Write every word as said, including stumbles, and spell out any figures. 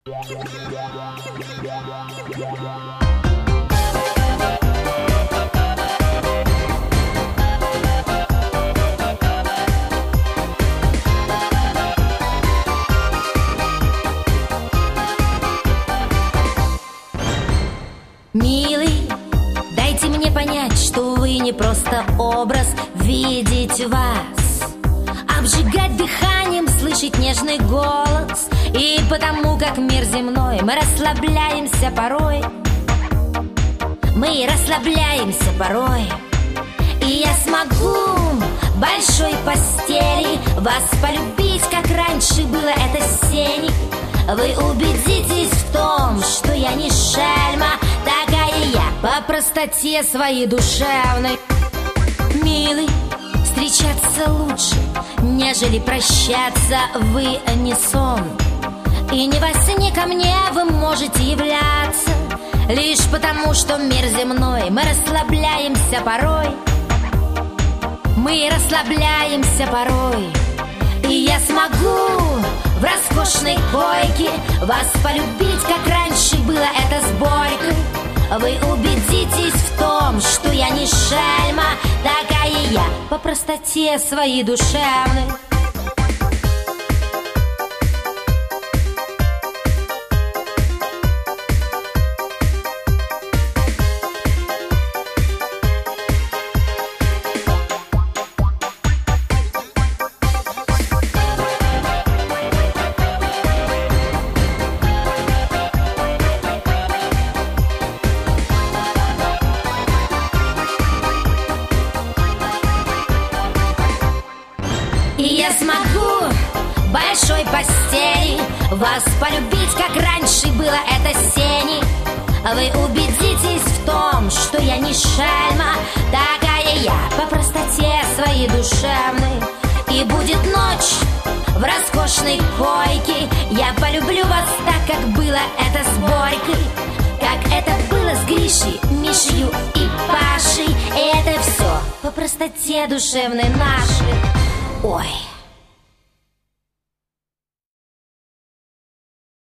Милый, дайте мне понять, что вы не просто образ, видеть вас, обжигать дыханием, слышать нежный голос. И потому как мир земной мы расслабляемся порой, мы расслабляемся порой. И я смогу в большой постели вас полюбить, как раньше было это с Сеней. Вы убедитесь в том, что я не шельма, такая я по простоте своей душевной. Милый, встречаться лучше, нежели прощаться, вы не сон. И не во сне ко мне вы можете являться, лишь потому, что мир земной мы расслабляемся порой, мы расслабляемся порой. И я смогу в роскошной койке вас полюбить, как раньше было это с Борькой. Вы убедитесь в том, что я не шельма, такая я по простоте своей душевной. И я смогу в большой постели вас полюбить, как раньше было это с Сеней. Вы убедитесь в том, что я не шельма, такая я по простоте своей душевной. И будет ночь в роскошной койке, я полюблю вас так, как было это с Борькой, как это было с Гришей, Мишей и Пашей. И это все по простоте душевной нашей. Ой.